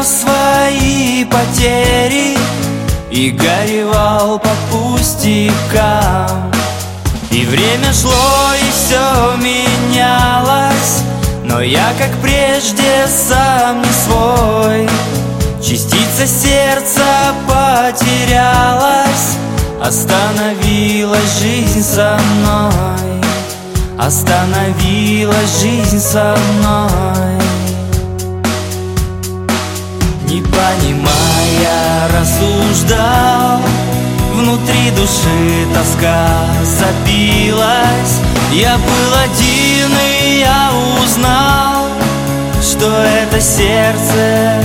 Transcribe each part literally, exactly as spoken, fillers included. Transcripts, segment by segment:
свои потери и горевал по пустякам. И время шло, и все менялось, но я, как прежде, сам не свой. Частица сердца потерялась, остановилась жизнь со мной, остановилась жизнь со мной. Не понимая, рассуждал, внутри души тоска забилась. Я был один, и я узнал, что это сердце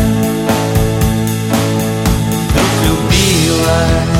вдруг влюбилось.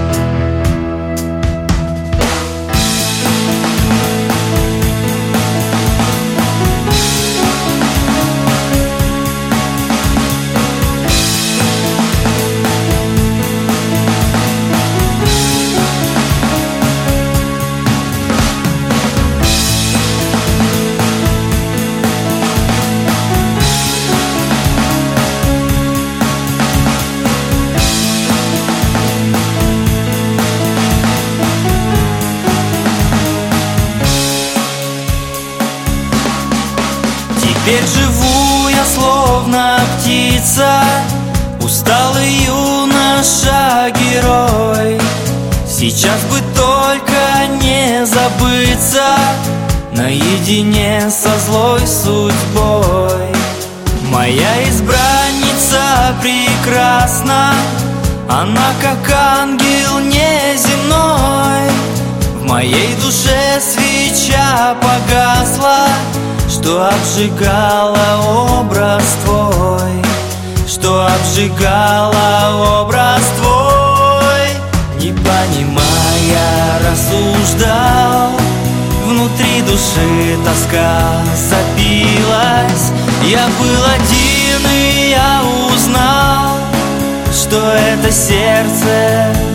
Теперь живу я словно птица, усталый юноша-герой. Сейчас бы только не забыться наедине со злой судьбой. Моя избранница прекрасна, она как ангел неземной. В моей душе свеча погасла, что обжигала образ твой, что обжигала образ твой. Не понимая, рассуждал, внутри души тоска забилась. Я был один, и я узнал, что это сердце